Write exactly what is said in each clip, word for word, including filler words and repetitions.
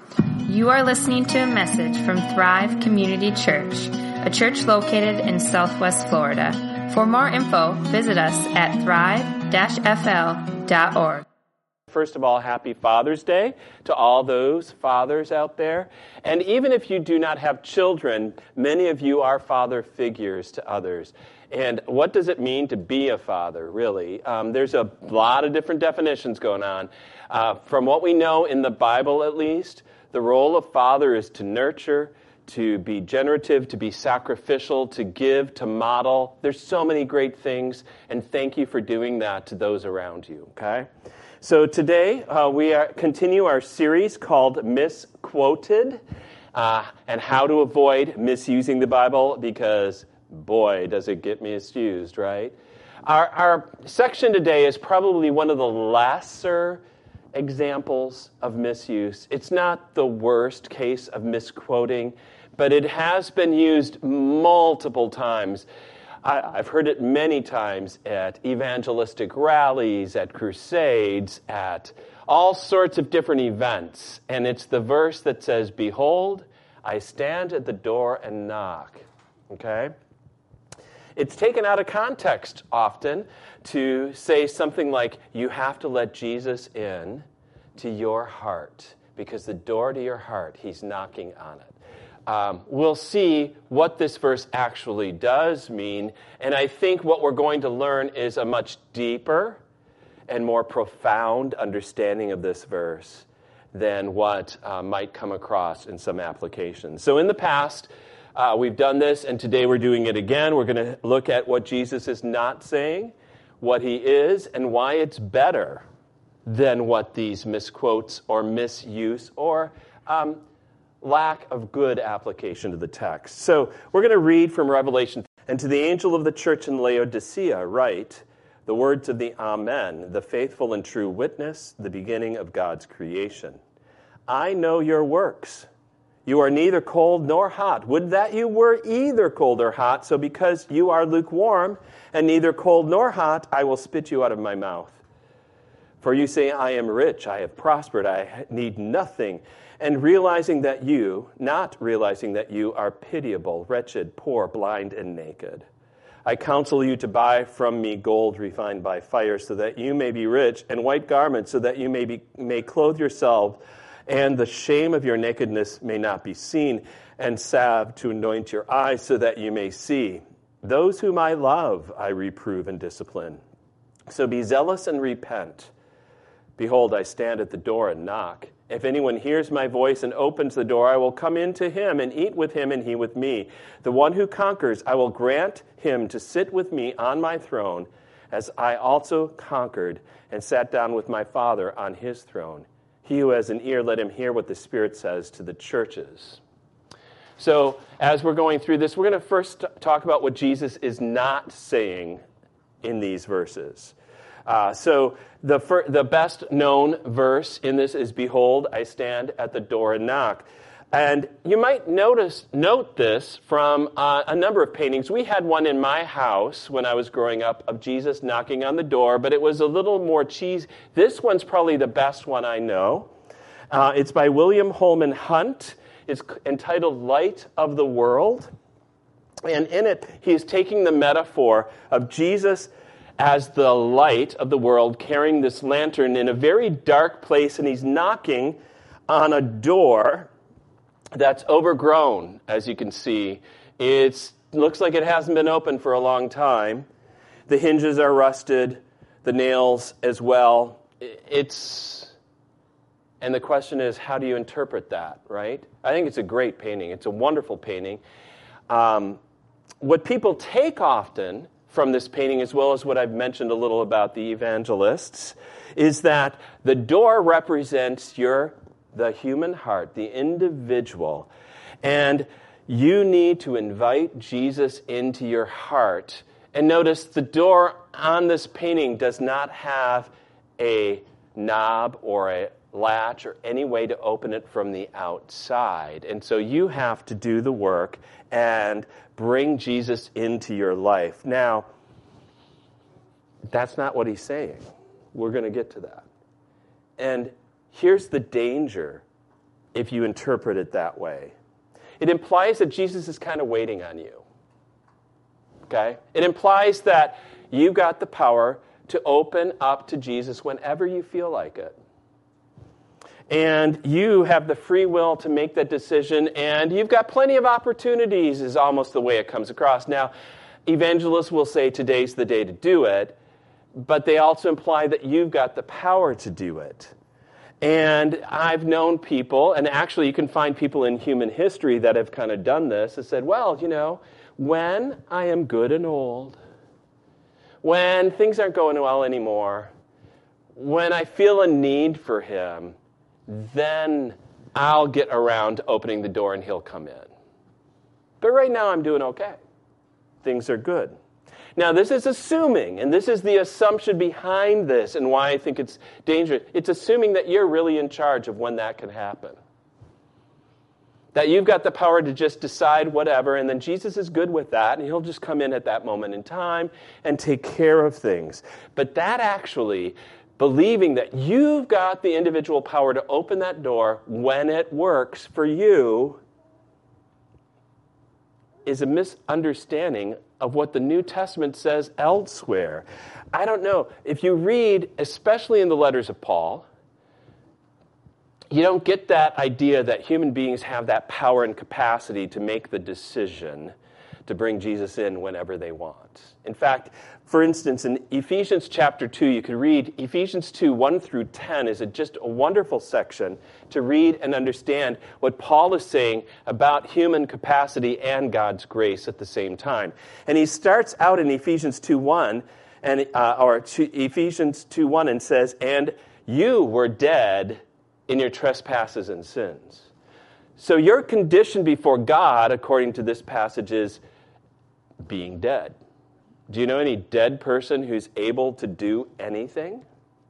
You are listening to a message from Thrive Community Church, a church located in Southwest Florida. For more info, visit us at thrive dash f l dot org. First of all, happy Father's Day to all those fathers out there. And even if you do not have children, many of you are father figures to others. And what does it mean to be a father, really? Um, there's a lot of different definitions going on. Uh, from what we know in the Bible, at least, the role of father is to nurture, to be generative, to be sacrificial, to give, to model. There's so many great things, and thank you for doing that to those around you, okay? So today, uh, we are, continue our series called Misquoted, uh, and how to avoid misusing the Bible, because boy, does it get misused, right? Our, our section today is probably one of the lesser examples of misuse. It's not the worst case of misquoting, but it has been used multiple times. I, I've heard it many times at evangelistic rallies, at crusades, at all sorts of different events. And it's the verse that says, "Behold, I stand at the door and knock." Okay? It's taken out of context often to say something like, you have to let Jesus in to your heart, because the door to your heart, he's knocking on it. Um, we'll see what this verse actually does mean, and I think what we're going to learn is a much deeper and more profound understanding of this verse than what uh, might come across in some applications. So in the past, Uh, we've done this, and today we're doing it again. We're going to look at what Jesus is not saying, what he is, and why it's better than what these misquotes or misuse or um, lack of good application to the text. So we're going to read from Revelation. "And to the angel of the church in Laodicea write the words of the Amen, the faithful and true witness, the beginning of God's creation. I know your works. You are neither cold nor hot. Would that you were either cold or hot. So because you are lukewarm and neither cold nor hot, I will spit you out of my mouth. For you say, I am rich, I have prospered, I need nothing. And realizing that you, not realizing that you are pitiable, wretched, poor, blind, and naked. I counsel you to buy from me gold refined by fire, so that you may be rich, and white garments, so that you may be may clothe yourself, and the shame of your nakedness may not be seen, and salve to anoint your eyes so that you may see. Those whom I love, I reprove and discipline. So be zealous and repent. Behold, I stand at the door and knock. If anyone hears my voice and opens the door, I will come in to him and eat with him and he with me. The one who conquers, I will grant him to sit with me on my throne, as I also conquered and sat down with my Father on his throne. He who has an ear, let him hear what the Spirit says to the churches." So, as we're going through this, we're going to first talk about what Jesus is not saying in these verses. Uh, so, the fir- the best known verse in this is, "Behold, I stand at the door and knock." And you might notice note this from uh, a number of paintings. We had one in my house when I was growing up of Jesus knocking on the door, but it was a little more cheesy. This one's probably the best one I know. Uh, it's by William Holman Hunt. It's entitled Light of the World. And in it, he is taking the metaphor of Jesus as the light of the world, carrying this lantern in a very dark place, and he's knocking on a door that's overgrown, as you can see. It looks like it hasn't been open for a long time. The hinges are rusted, the nails as well. It's, and the question is, how do you interpret that, right? I think it's a great painting. It's a wonderful painting. Um, what people take often from this painting, as well as what I've mentioned a little about the evangelists, is that the door represents your the human heart, the individual. And you need to invite Jesus into your heart. And notice the door on this painting does not have a knob or a latch or any way to open it from the outside. And so you have to do the work and bring Jesus into your life. Now, that's not what he's saying. We're going to get to that. And here's the danger if you interpret it that way. It implies that Jesus is kind of waiting on you. Okay? It implies that you've got the power to open up to Jesus whenever you feel like it. And you have the free will to make that decision, and you've got plenty of opportunities, is almost the way it comes across. Now, evangelists will say today's the day to do it, but they also imply that you've got the power to do it. And I've known people, and actually you can find people in human history that have kind of done this, and said, well, you know, when I am good and old, when things aren't going well anymore, when I feel a need for him, then I'll get around to opening the door and he'll come in. But right now I'm doing okay. Things are good. Now, this is assuming, and this is the assumption behind this and why I think it's dangerous. It's assuming that you're really in charge of when that can happen. That you've got the power to just decide whatever, and then Jesus is good with that, and he'll just come in at that moment in time and take care of things. But that actually, believing that you've got the individual power to open that door when it works for you, is a misunderstanding of what the New Testament says elsewhere. I don't know. If you read, especially in the letters of Paul, you don't get that idea that human beings have that power and capacity to make the decision to bring Jesus in whenever they want. In fact, for instance, in Ephesians chapter two, you can read Ephesians two, one through ten is a, just a wonderful section to read and understand what Paul is saying about human capacity and God's grace at the same time. And he starts out in Ephesians two, one, and uh, or two, Ephesians two, one, and says, "And you were dead in your trespasses and sins." So your condition before God, according to this passage, is being dead. Do you know any dead person who's able to do anything?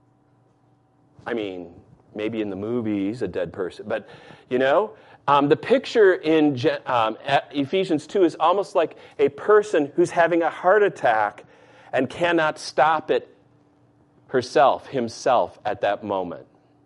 I mean, maybe in the movies, a dead person. But, you know, um, the picture in um, Ephesians two is almost like a person who's having a heart attack and cannot stop it herself, himself, at that moment.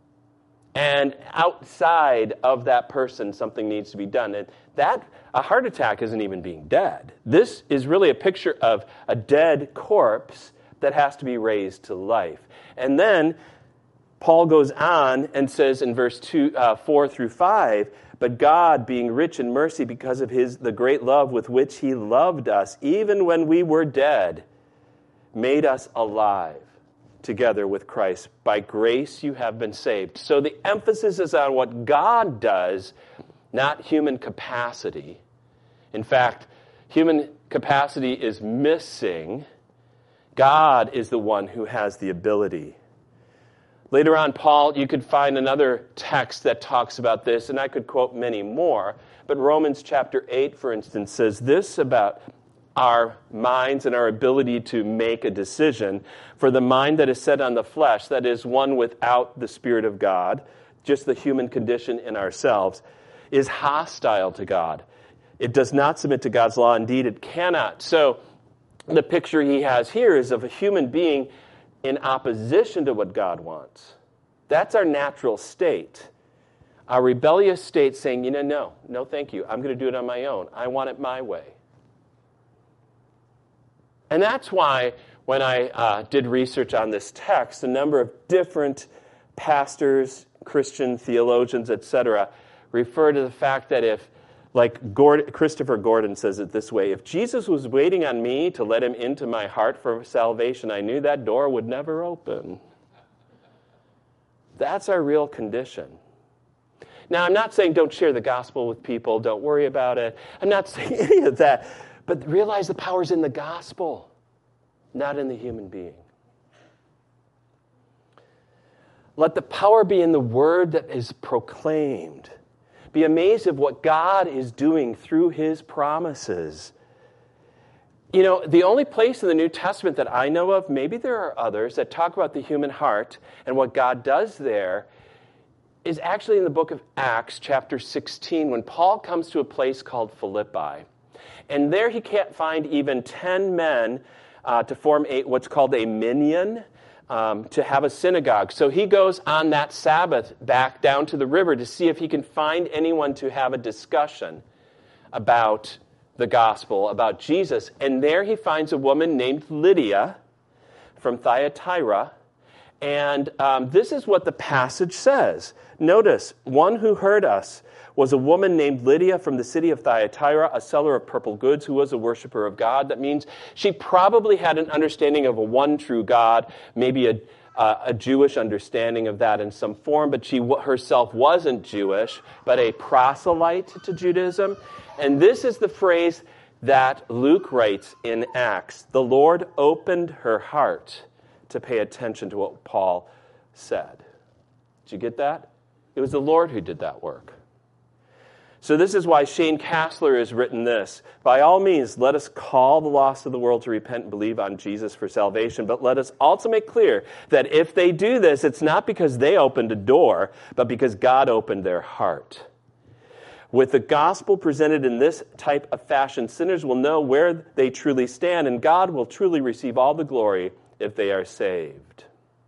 And outside of that person, something needs to be done. And that, a heart attack isn't even being dead. This is really a picture of a dead corpse that has to be raised to life. And then Paul goes on and says in verse two, uh, four through five, "But God, being rich in mercy because of his the great love with which he loved us, even when we were dead, made us alive together with Christ. By grace you have been saved." So the emphasis is on what God does, not human capacity. In fact, human capacity is missing. God is the one who has the ability. Later on, Paul, you could find another text that talks about this, and I could quote many more. But Romans chapter eight, for instance, says this about our minds and our ability to make a decision. "For the mind that is set on the flesh, that is one without the Spirit of God," just the human condition in ourselves, "is hostile to God. It does not submit to God's law. Indeed, it cannot." So the picture he has here is of a human being in opposition to what God wants. That's our natural state. Our rebellious state saying, you know, no, no thank you. I'm going to do it on my own. I want it my way. And that's why when I uh, did research on this text, a number of different pastors, Christian theologians, et cetera, refer to the fact that if, like Gordon, Christopher Gordon says it this way, "If Jesus was waiting on me to let him into my heart for salvation, I knew that door would never open." That's our real condition. Now, I'm not saying don't share the gospel with people, don't worry about it. I'm not saying any of that. But realize the power's in the gospel, not in the human being. Let the power be in the word that is proclaimed. Be amazed at what God is doing through his promises. You know, the only place in the New Testament that I know of, maybe there are others, that talk about the human heart and what God does there is actually in the book of Acts, chapter sixteen, when Paul comes to a place called Philippi. And there he can't find even ten men uh, to form a, what's called a minyan. um, to have a synagogue. So he goes on that Sabbath back down to the river to see if he can find anyone to have a discussion about the gospel, about Jesus. And there he finds a woman named Lydia from Thyatira. And um, this is what the passage says. Notice, one who heard us was a woman named Lydia from the city of Thyatira, a seller of purple goods who was a worshiper of God. That means she probably had an understanding of a one true God, maybe a, uh, a Jewish understanding of that in some form, but she herself wasn't Jewish, but a proselyte to Judaism. And this is the phrase that Luke writes in Acts. The Lord opened her heart to pay attention to what Paul said. Did you get that? It was the Lord who did that work. So this is why Shane Kassler has written this. By all means, let us call the lost of the world to repent and believe on Jesus for salvation. But let us also make clear that if they do this, it's not because they opened a door, but because God opened their heart. With the gospel presented in this type of fashion, sinners will know where they truly stand, and God will truly receive all the glory if they are saved.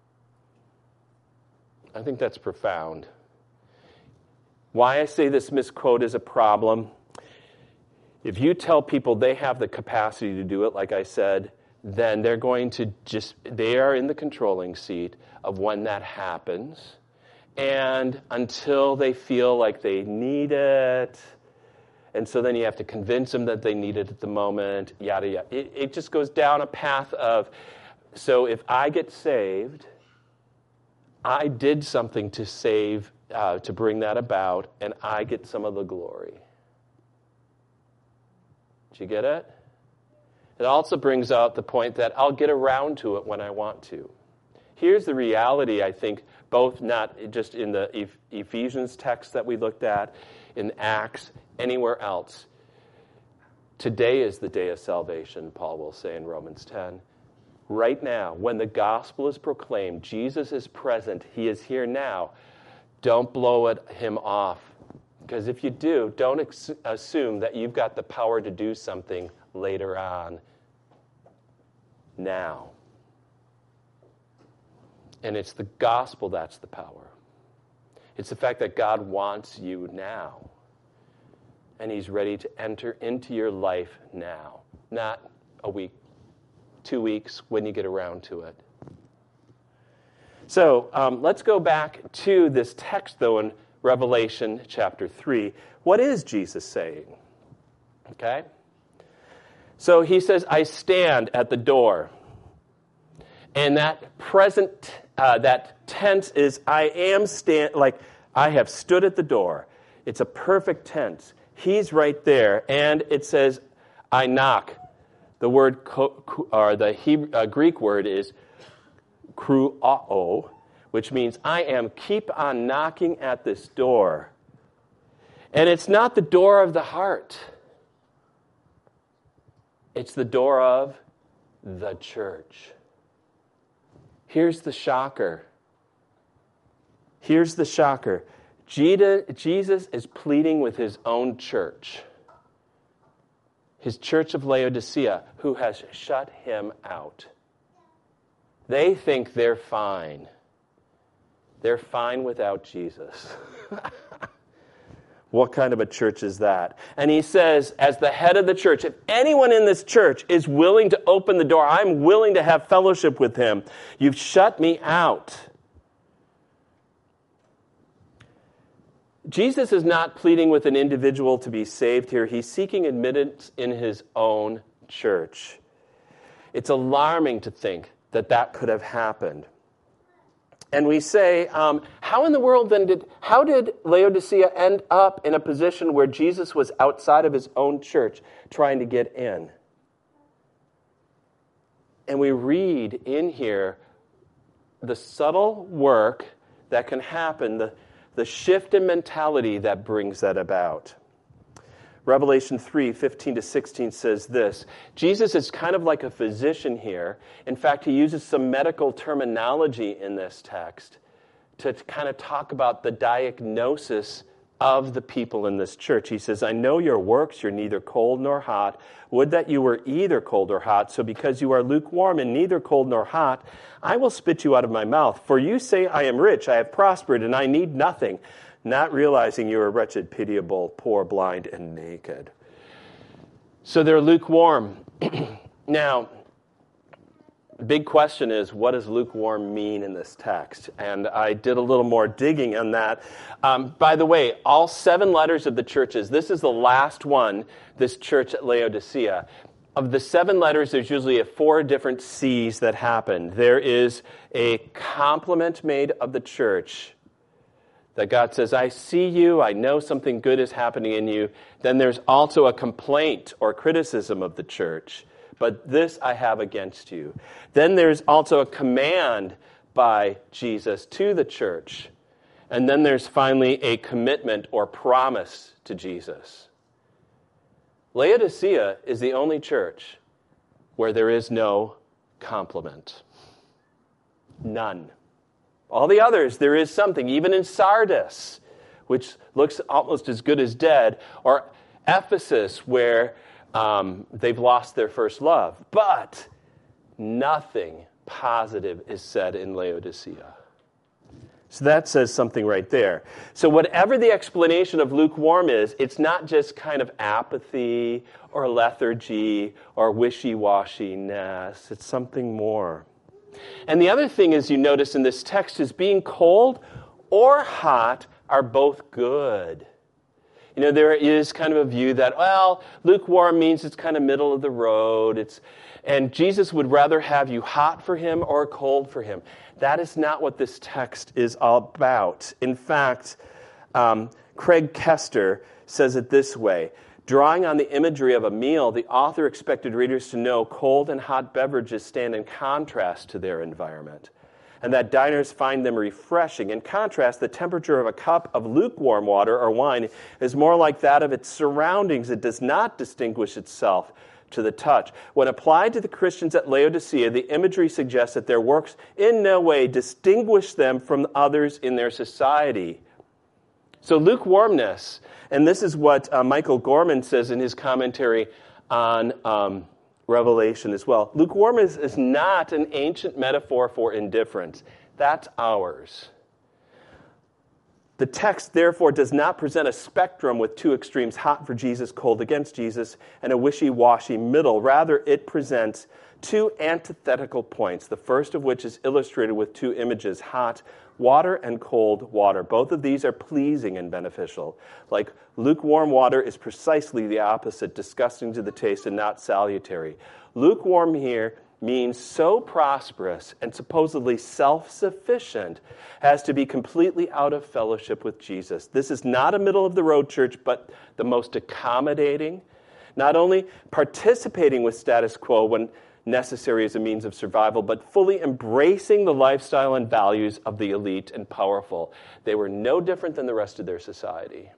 I think that's profound. Why I say this misquote is a problem. If you tell people they have the capacity to do it, like I said, then they're going to just, they are in the controlling seat of when that happens. And until they feel like they need it, and so then you have to convince them that they need it at the moment, yada, yada. It, it just goes down a path of, so if I get saved, I did something to save, uh, to bring that about, and I get some of the glory. Did you get it? It also brings out the point that I'll get around to it when I want to. Here's the reality, I think, both not just in the Ephesians text that we looked at, in Acts, anywhere else. Today is the day of salvation, Paul will say in Romans ten. Right now, when the gospel is proclaimed, Jesus is present, he is here now. Don't blow it, him off. Because if you do, don't ex- assume that you've got the power to do something later on. Now. And it's the gospel that's the power. It's the fact that God wants you now. And he's ready to enter into your life now. Not a week, two weeks, when you get around to it. So um, let's go back to this text, though, in Revelation chapter three. What is Jesus saying? Okay? So he says, I stand at the door. And that present, uh, that tense is, I am stand, like, I have stood at the door. It's a perfect tense. He's right there. And it says, I knock. The word, or the Hebrew, uh, Greek word is kruao, which means I am, keep on knocking at this door. And it's not the door of the heart. It's the door of the church. Here's the shocker. Here's the shocker. Jesus is pleading with his own church. His church of Laodicea, who has shut him out. They think they're fine. They're fine without Jesus. What kind of a church is that? And he says, as the head of the church, if anyone in this church is willing to open the door, I'm willing to have fellowship with him. You've shut me out. Jesus is not pleading with an individual to be saved here. He's seeking admittance in his own church. It's alarming to think that that could have happened. And we say, um, how in the world then did, how did Laodicea end up in a position where Jesus was outside of his own church trying to get in? And we read in here the subtle work that can happen, the, the shift in mentality that brings that about. Revelation three, fifteen to sixteen says this. Jesus is kind of like a physician here. In fact, he uses some medical terminology in this text to kind of talk about the diagnosis of the people in this church. He says, I know your works, you're neither cold nor hot. Would that you were either cold or hot. So because you are lukewarm and neither cold nor hot, I will spit you out of my mouth. For you say, I am rich, I have prospered, and I need nothing, not realizing you are wretched, pitiable, poor, blind, and naked. So they're lukewarm. Now, the big question is, what does lukewarm mean in this text? And I did a little more digging on that. Um, by the way, all seven letters of the churches, this is the last one, this church at Laodicea. Of the seven letters, there's usually a four different C's that happen. There is a compliment made of the church, that God says, I see you, I know something good is happening in you. Then there's also a complaint or criticism of the church. But this I have against you. Then there's also a command by Jesus to the church. And then there's finally a commitment or promise to Jesus. Laodicea is the only church where there is no compliment. None. All the others, there is something. Even in Sardis, which looks almost as good as dead, or Ephesus, where Um, they've lost their first love. But nothing positive is said in Laodicea. So that says something right there. So whatever the explanation of lukewarm is, it's not just kind of apathy or lethargy or wishy-washiness. It's something more. And the other thing is, you notice in this text, is being cold or hot are both good. You know, there is kind of a view that, well, lukewarm means it's kind of middle of the road. It's, and Jesus would rather have you hot for him or cold for him. That is not what this text is all about. In fact, um, Craig Kester says it this way. Drawing on the imagery of a meal, the author expected readers to know cold and hot beverages stand in contrast to their environment, and that diners find them refreshing. In contrast, the temperature of a cup of lukewarm water or wine is more like that of its surroundings. It does not distinguish itself to the touch. When applied to the Christians at Laodicea, the imagery suggests that their works in no way distinguish them from others in their society. So lukewarmness, and this is what uh, Michael Gorman says in his commentary on um, Revelation as well. Lukewarmness is not an ancient metaphor for indifference. That's ours. The text, therefore, does not present a spectrum with two extremes, hot for Jesus, cold against Jesus, and a wishy-washy middle. Rather, it presents two antithetical points, the first of which is illustrated with two images, hot water and cold water. Both of these are pleasing and beneficial. Like lukewarm water is precisely the opposite, disgusting to the taste and not salutary. Lukewarm here means so prosperous and supposedly self-sufficient as to be completely out of fellowship with Jesus. This is not a middle-of-the-road church, but the most accommodating, not only participating with status quo when necessary as a means of survival, but fully embracing the lifestyle and values of the elite and powerful. They were no different than the rest of their society.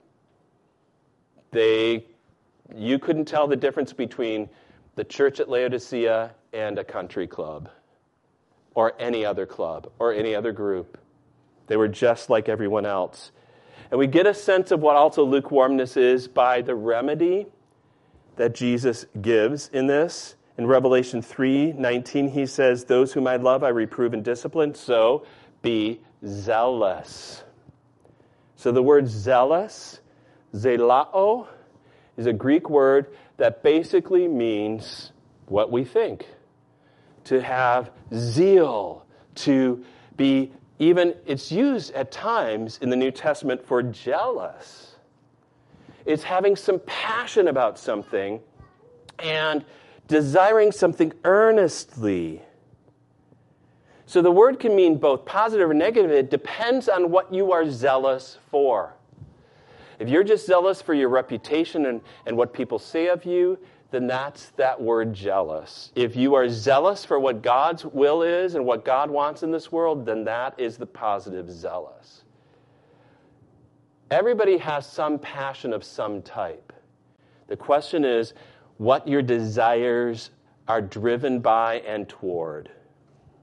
They, you couldn't tell the difference between the church at Laodicea and a country club, or any other club, or any other group. They were just like everyone else. And we get a sense of what also lukewarmness is by the remedy that Jesus gives in this. In Revelation three nineteen, he says, those whom I love I reprove and discipline, so be zealous. So the word zealous, zelao, is a Greek word that basically means what we think. To have zeal, to be even, it's used at times in the New Testament for jealous. It's having some passion about something and desiring something earnestly. So the word can mean both positive or negative. It depends on what you are zealous for. If you're just zealous for your reputation and, and what people say of you, then that's that word jealous. If you are zealous for what God's will is and what God wants in this world, then that is the positive zealous. Everybody has some passion of some type. The question is, what your desires are driven by and toward.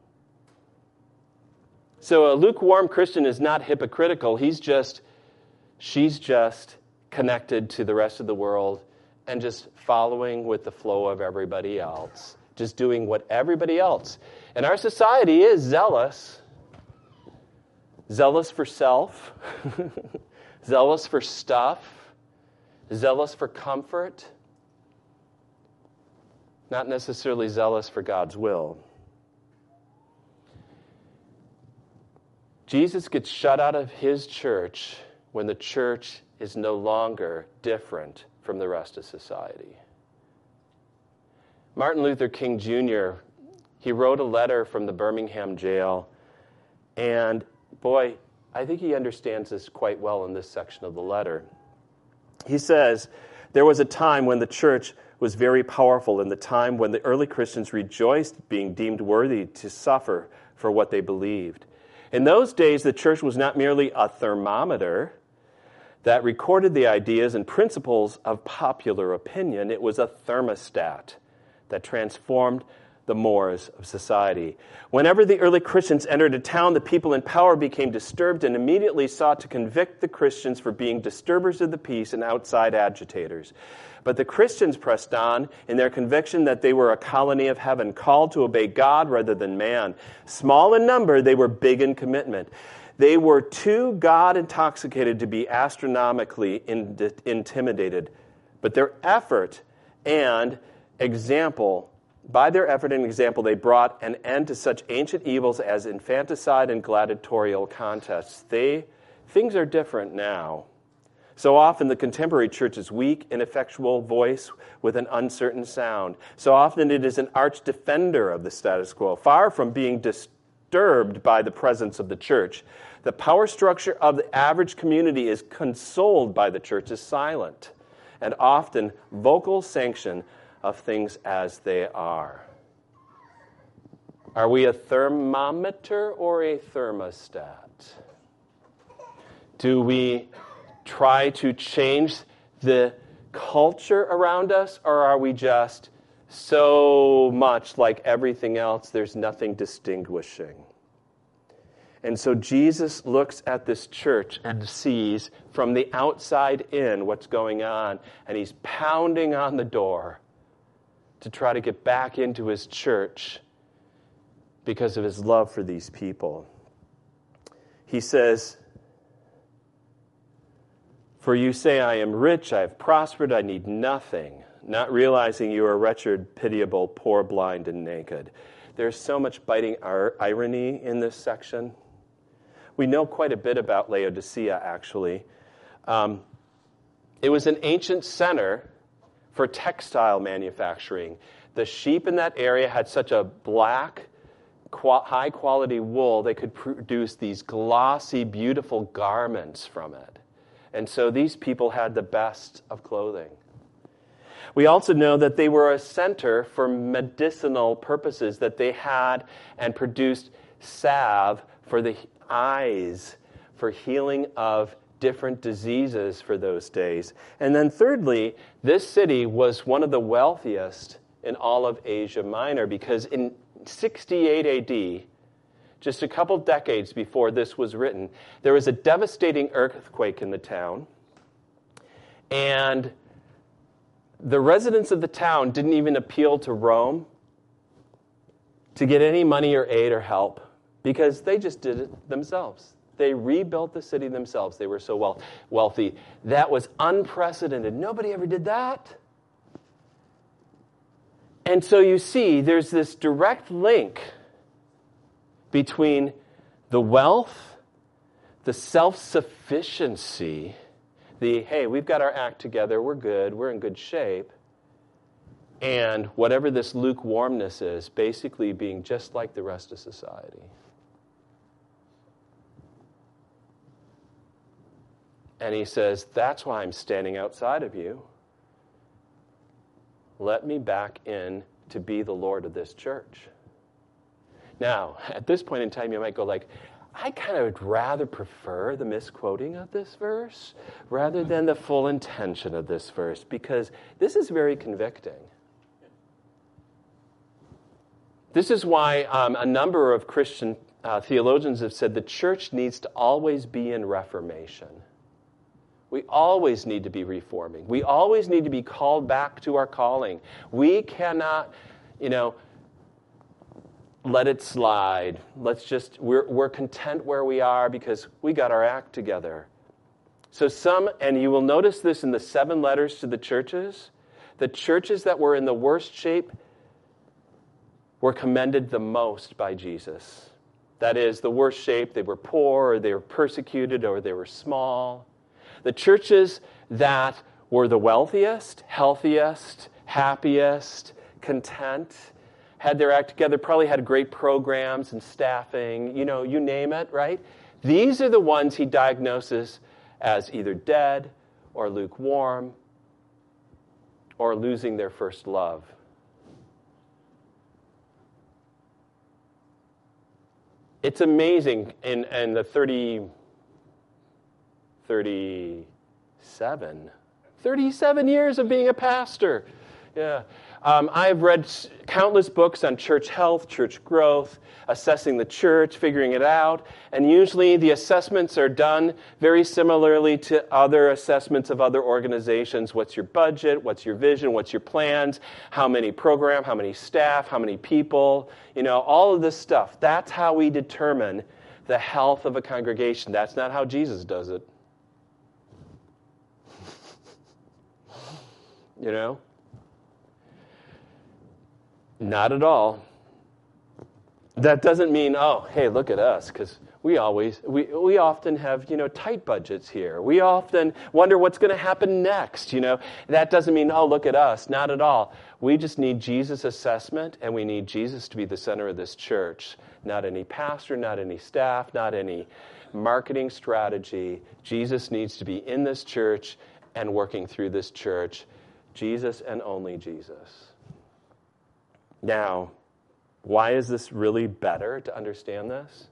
So a lukewarm Christian is not hypocritical. He's just she's just connected to the rest of the world and just following with the flow of everybody else, just doing what everybody else. And our society is zealous, zealous for self, zealous for stuff, zealous for comfort, not necessarily zealous for God's will. Jesus gets shut out of his church when the church is no longer different from the rest of society. Martin Luther King Junior, he wrote a letter from the Birmingham jail, and boy, I think he understands this quite well in this section of the letter. He says, there was a time when the church was very powerful, in the time when the early Christians rejoiced being deemed worthy to suffer for what they believed. In those days, the church was not merely a thermometer that recorded the ideas and principles of popular opinion. It was a thermostat that transformed the mores of society. Whenever the early Christians entered a town, the people in power became disturbed and immediately sought to convict the Christians for being disturbers of the peace and outside agitators. But the Christians pressed on in their conviction that they were a colony of heaven, called to obey God rather than man. Small in number, they were big in commitment. They were too God-intoxicated to be astronomically in- intimidated. But their effort and example, by their effort and example, they brought an end to such ancient evils as infanticide and gladiatorial contests. They, things are different now. So often the contemporary church is weak, ineffectual voice with an uncertain sound. So often it is an arch defender of the status quo, far from being disturbed by the presence of the church. The power structure of the average community is consoled by the church's silent and often vocal sanction of things as they are. Are we a thermometer or a thermostat? Do we try to change the culture around us, or are we just so much like everything else, there's nothing distinguishing? And so Jesus looks at this church and sees from the outside in what's going on, and he's pounding on the door to try to get back into his church because of his love for these people. He says, "For you say, I am rich, I have prospered, I need nothing, not realizing you are wretched, pitiable, poor, blind, and naked." There's so much biting irony in this section. We know quite a bit about Laodicea, actually. Um, it was an ancient center for textile manufacturing. The sheep in that area had such a black, high-quality wool, they could produce these glossy, beautiful garments from it. And so these people had the best of clothing. We also know that they were a center for medicinal purposes, that they had and produced salve for the eyes, for healing of different diseases for those days. And then thirdly, this city was one of the wealthiest in all of Asia Minor, because in sixty-eight A D, just a couple decades before this was written, there was a devastating earthquake in the town, and the residents of the town didn't even appeal to Rome to get any money or aid or help, because they just did it themselves. They rebuilt the city themselves. They were so well, wealthy. That was unprecedented. Nobody ever did that. And so you see, there's this direct link between the wealth, the self-sufficiency, the, hey, we've got our act together, we're good, we're in good shape, and whatever this lukewarmness is, basically being just like the rest of society. And he says, that's why I'm standing outside of you. Let me back in to be the Lord of this church. Now, at this point in time, you might go like, I kind of would rather prefer the misquoting of this verse rather than the full intention of this verse, because this is very convicting. This is why um, a number of Christian uh, theologians have said the church needs to always be in reformation. We always need to be reforming. We always need to be called back to our calling. We cannot, you know, let it slide. Let's just, we're, we're content where we are because we got our act together. So some, and you will notice this in the seven letters to the churches, the churches that were in the worst shape were commended the most by Jesus. That is, the worst shape, they were poor, or they were persecuted, or they were small. The churches that were the wealthiest, healthiest, happiest, content, had their act together, probably had great programs and staffing, you know, you name it, right? These are the ones he diagnoses as either dead or lukewarm or losing their first love. It's amazing in, in the thirty, thirty-seven, thirty-seven years of being a pastor. Yeah. Um, I've read countless books on church health, church growth, assessing the church, figuring it out. And usually the assessments are done very similarly to other assessments of other organizations. What's your budget? What's your vision? What's your plans? How many program? How many staff? How many people? You know, all of this stuff. That's how we determine the health of a congregation. That's not how Jesus does it. You know? Not at all. That doesn't mean, oh, hey, look at us, because we always, we, we often have, you know, tight budgets here. We often wonder what's going to happen next, you know. That doesn't mean, oh, look at us. Not at all. We just need Jesus' assessment, and we need Jesus to be the center of this church. Not any pastor, not any staff, not any marketing strategy. Jesus needs to be in this church and working through this church. Jesus and only Jesus. Now, why is this really better to understand this?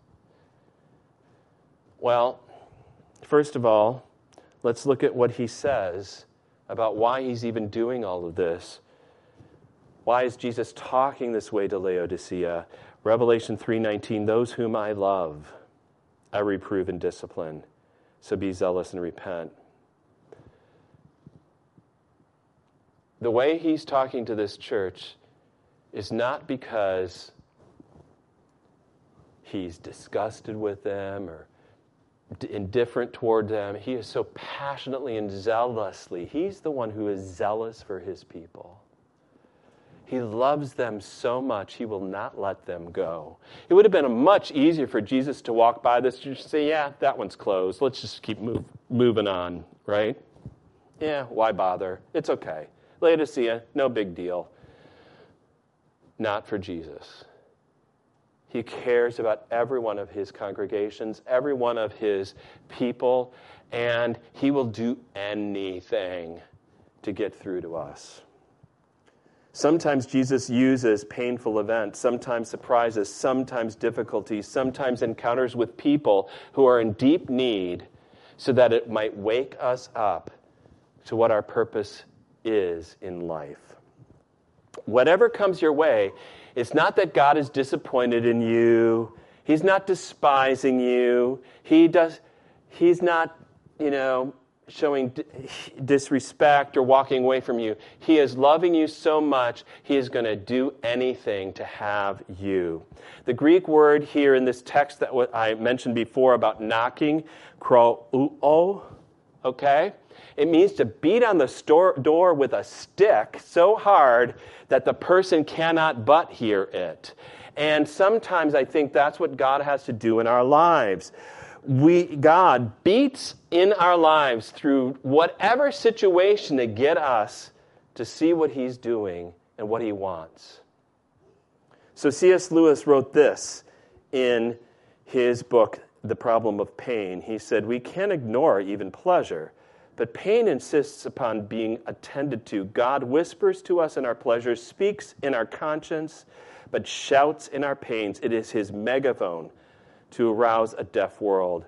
Well, first of all, let's look at what he says about why he's even doing all of this. Why is Jesus talking this way to Laodicea? Revelation three nineteen, those whom I love, I reprove and discipline. So be zealous and repent. The way he's talking to this church is not because he's disgusted with them or indifferent toward them. He is so passionately and zealously. He's the one who is zealous for his people. He loves them so much, he will not let them go. It would have been much easier for Jesus to walk by this and just say, yeah, that one's closed. Let's just keep move, moving on, right? Yeah, why bother? It's okay. Laodicea, no big deal. Not for Jesus. He cares about every one of his congregations, every one of his people, and he will do anything to get through to us. Sometimes Jesus uses painful events, sometimes surprises, sometimes difficulties, sometimes encounters with people who are in deep need so that it might wake us up to what our purpose is in life. Whatever comes your way, it's not that God is disappointed in you. He's not despising you. He does. He's not, you know, showing d- disrespect or walking away from you. He is loving you so much, he is going to do anything to have you. The Greek word here in this text that I mentioned before about knocking, krouo, okay? It means to beat on the store, door with a stick so hard that the person cannot but hear it. And sometimes I think that's what God has to do in our lives. We, God beats in our lives through whatever situation to get us to see what he's doing and what he wants. So C S Lewis wrote this in his book, The Problem of Pain. He said, we can't ignore even pleasure, but pain insists upon being attended to. God whispers to us in our pleasures, speaks in our conscience, but shouts in our pains. It is his megaphone to arouse a deaf world.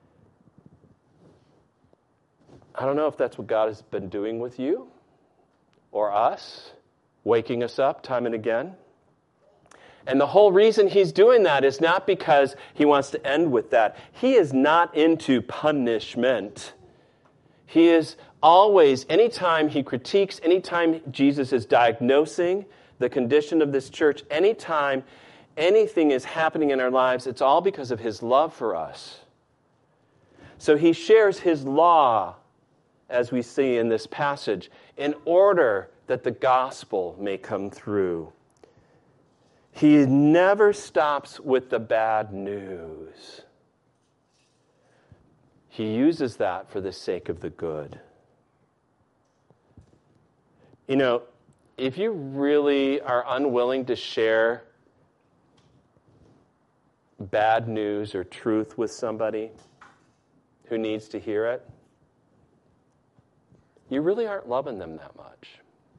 I don't know if that's what God has been doing with you or us, waking us up time and again. And the whole reason he's doing that is not because he wants to end with that. He is not into punishment. He is always, anytime he critiques, anytime Jesus is diagnosing the condition of this church, anytime anything is happening in our lives, it's all because of his love for us. So he shares his law, as we see in this passage, in order that the gospel may come through. He never stops with the bad news. He uses that for the sake of the good. You know, if you really are unwilling to share bad news or truth with somebody who needs to hear it, you really aren't loving them that much.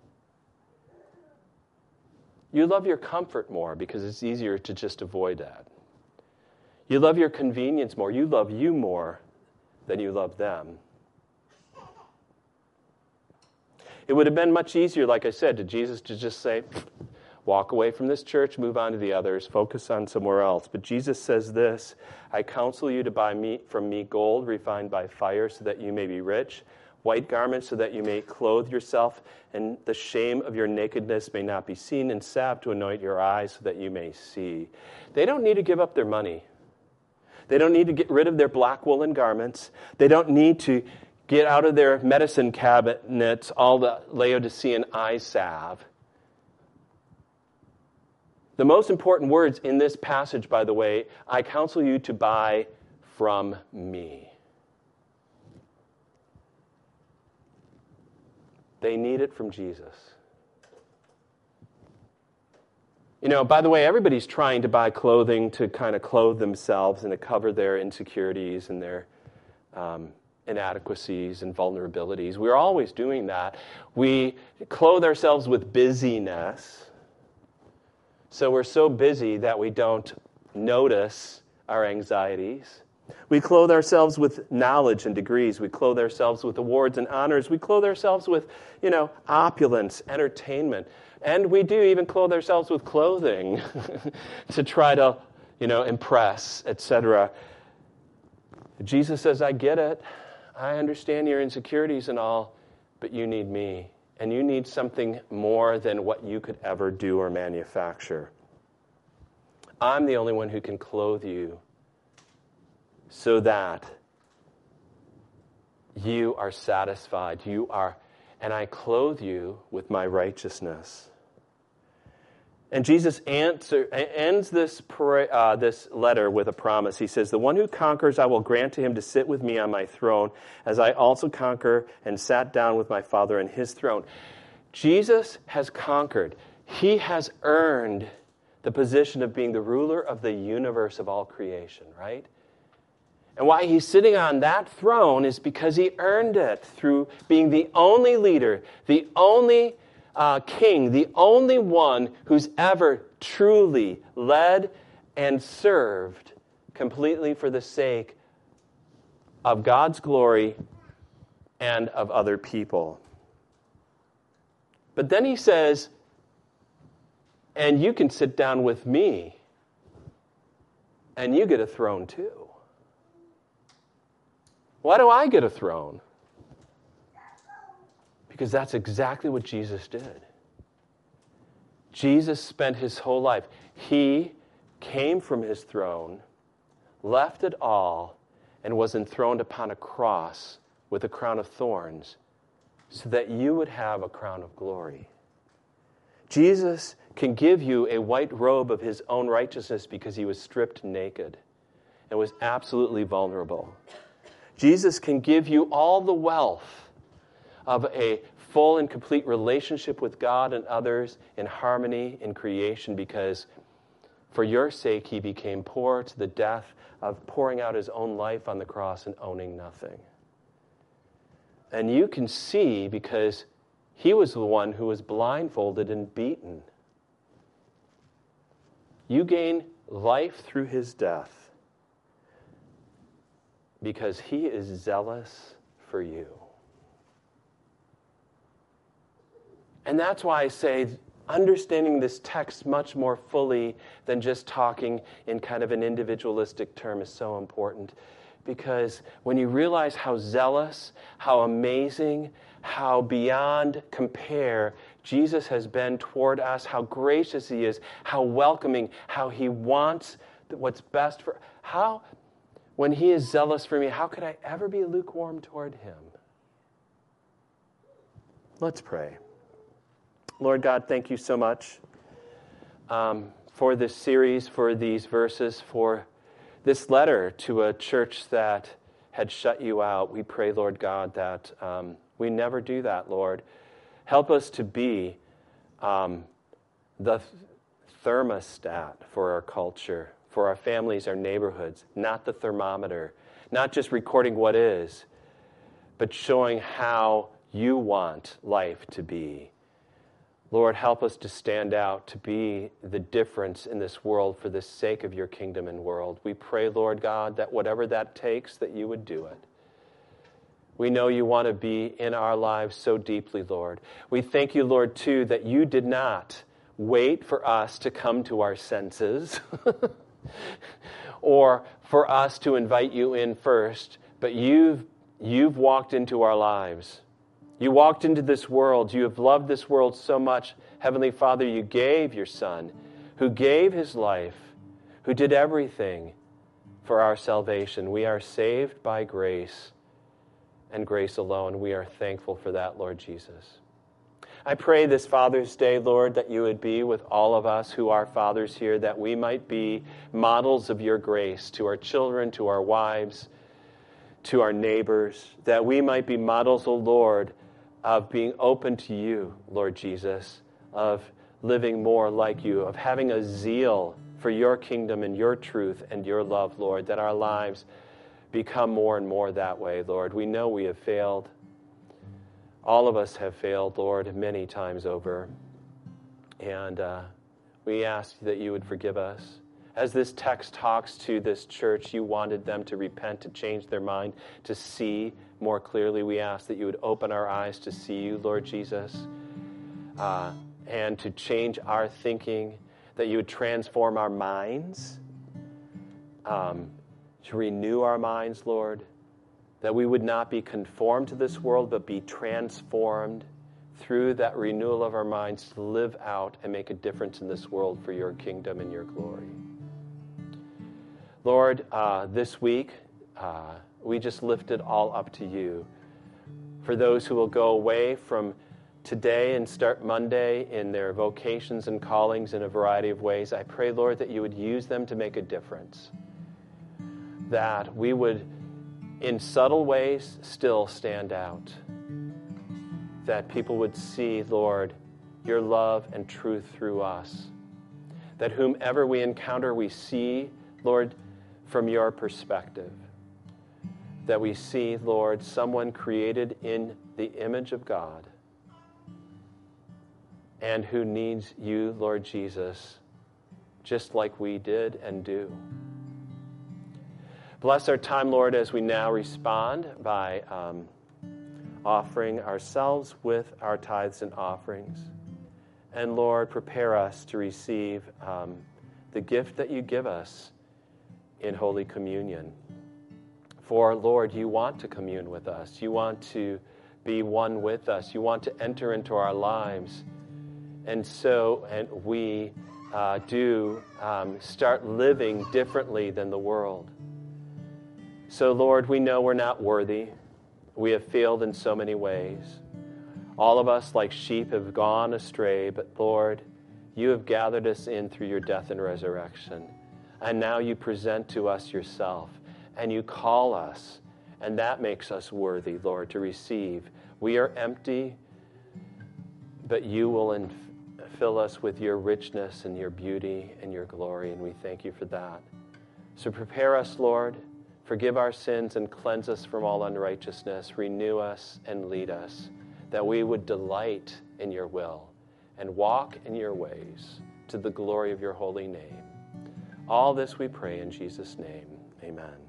You love your comfort more because it's easier to just avoid that. You love your convenience more. You love you more than you love them. It would have been much easier, like I said, to Jesus to just say, walk away from this church, move on to the others, focus on somewhere else. But Jesus says this, I counsel you to buy me, from me gold refined by fire so that you may be rich, white garments so that you may clothe yourself, and the shame of your nakedness may not be seen, and salve to anoint your eyes so that you may see. They don't need to give up their money. They don't need to get rid of their black woolen garments. They don't need to get out of their medicine cabinets all the Laodicean eye salve. The most important words in this passage, by the way, I counsel you to buy from me. They need it from Jesus. You know, by the way, everybody's trying to buy clothing to kind of clothe themselves and to cover their insecurities and their um, inadequacies and vulnerabilities. We're always doing that. We clothe ourselves with busyness. So we're so busy that we don't notice our anxieties. We clothe ourselves with knowledge and degrees. We clothe ourselves with awards and honors. We clothe ourselves with, you know, opulence, entertainment. And we do even clothe ourselves with clothing to try to, you know, impress, et cetera. Jesus says, I get it. I understand your insecurities and all, but you need me. And you need something more than what you could ever do or manufacture. I'm the only one who can clothe you so that you are satisfied. You are, and I clothe you with my righteousness. And Jesus answer, ends this, uh, this letter with a promise. He says, the one who conquers, I will grant to him to sit with me on my throne, as I also conquer and sat down with my Father on his throne. Jesus has conquered. He has earned the position of being the ruler of the universe of all creation, right? And why he's sitting on that throne is because he earned it through being the only leader, the only uh, king, the only one who's ever truly led and served completely for the sake of God's glory and of other people. But then he says, and you can sit down with me, and you get a throne too. Why do I get a throne? Because that's exactly what Jesus did. Jesus spent his whole life. He came from his throne, left it all, and was enthroned upon a cross with a crown of thorns so that you would have a crown of glory. Jesus can give you a white robe of his own righteousness because he was stripped naked and was absolutely vulnerable. Jesus can give you all the wealth of a full and complete relationship with God and others in harmony in creation because for your sake he became poor to the death of pouring out his own life on the cross and owning nothing. And you can see because he was the one who was blindfolded and beaten. You gain life through his death because he is zealous for you. And that's why I say understanding this text much more fully than just talking in kind of an individualistic term is so important. Because when you realize how zealous, how amazing, how beyond compare Jesus has been toward us, how gracious he is, how welcoming, how he wants what's best for, how, when he is zealous for me, how could I ever be lukewarm toward him? Let's pray. Lord God, thank you so much um, for this series, for these verses, for this letter to a church that had shut you out. We pray, Lord God, that um, we never do that, Lord. Help us to be um, the thermostat for our culture, for our families, our neighborhoods, not the thermometer, not just recording what is, but showing how you want life to be. Lord, help us to stand out, to be the difference in this world for the sake of your kingdom and world. We pray, Lord God, that whatever that takes, that you would do it. We know you want to be in our lives so deeply, Lord. We thank you, Lord, too, that you did not wait for us to come to our senses or for us to invite you in first, but you've, you've walked into our lives. You walked into this world. You have loved this world so much. Heavenly Father, you gave your Son, who gave his life, who did everything for our salvation. We are saved by grace and grace alone. We are thankful for that, Lord Jesus. I pray this Father's Day, Lord, that you would be with all of us who are fathers here, that we might be models of your grace to our children, to our wives, to our neighbors, that we might be models, O Lord, of being open to you, Lord Jesus, of living more like you, of having a zeal for your kingdom and your truth and your love, Lord, that our lives become more and more that way, Lord. We know we have failed. All of us have failed, Lord, many times over. And uh, we ask that you would forgive us. As this text talks to this church, you wanted them to repent, to change their mind, to see more clearly. We ask that you would open our eyes to see you, Lord Jesus, uh, and to change our thinking, that you would transform our minds, um, to renew our minds, Lord, that we would not be conformed to this world, but be transformed through that renewal of our minds to live out and make a difference in this world for your kingdom and your glory. Lord, uh, this week, uh, we just lift it all up to you. For those who will go away from today and start Monday in their vocations and callings in a variety of ways, I pray, Lord, that you would use them to make a difference. That we would, in subtle ways, still stand out. That people would see, Lord, your love and truth through us. That whomever we encounter, we see, Lord, from your perspective. That we see, Lord, someone created in the image of God and who needs you, Lord Jesus, just like we did and do. Bless our time, Lord, as we now respond by um, offering ourselves with our tithes and offerings. And Lord, prepare us to receive um, the gift that you give us in Holy Communion. For, Lord, you want to commune with us. You want to be one with us. You want to enter into our lives. And so and we uh, do um, start living differently than the world. So, Lord, we know we're not worthy. We have failed in so many ways. All of us, like sheep, have gone astray. But, Lord, you have gathered us in through your death and resurrection. And now you present to us yourself. And you call us. And that makes us worthy, Lord, to receive. We are empty, but you will inf- fill us with your richness and your beauty and your glory. And we thank you for that. So prepare us, Lord. Forgive our sins and cleanse us from all unrighteousness. Renew us and lead us, that we would delight in your will and walk in your ways to the glory of your holy name. All this we pray in Jesus' name. Amen.